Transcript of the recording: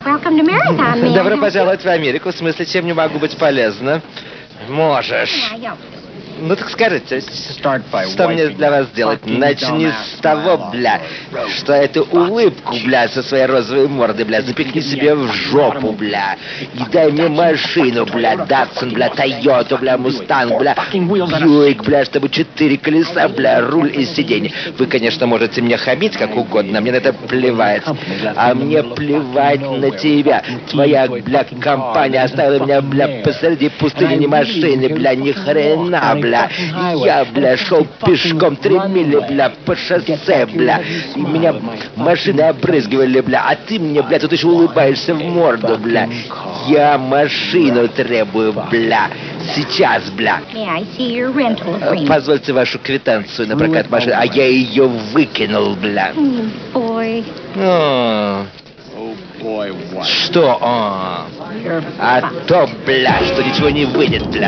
Welcome to Marathon, may I Добро help you? пожаловать в Америку. В смысле, чем не могу быть полезна? Можешь. I don't. Ну так скажите, что мне для вас сделать? Начни с того, бля, что эту улыбку, бля, со своей розовой мордой, бля, запихни себе в жопу, бля. И дай мне машину, бля, Датсон, бля, Тойоту, бля, Мустанг, бля, Бьюик, бля, чтобы 4 колеса, бля, руль и сиденье. Вы, конечно, можете мне хамить как угодно, мне на это плевать. А мне плевать на тебя. Твоя, бля, компания оставила меня, бля, посреди пустыни, ни машины, бля, ни хрена, бля. Я, бля, шел пешком 3 мили, бля, по шоссе, бля. И меня машины обрызгивали, бля. А ты мне, бля, тут еще улыбаешься в морду, бля. Я машину требую, бля. Сейчас, бля. May I see your rental agreement? Позвольте вашу квитанцию на прокат машины. А я ее выкинул, бля. Boy. О, что? А то, бля, что ничего не выйдет, бля.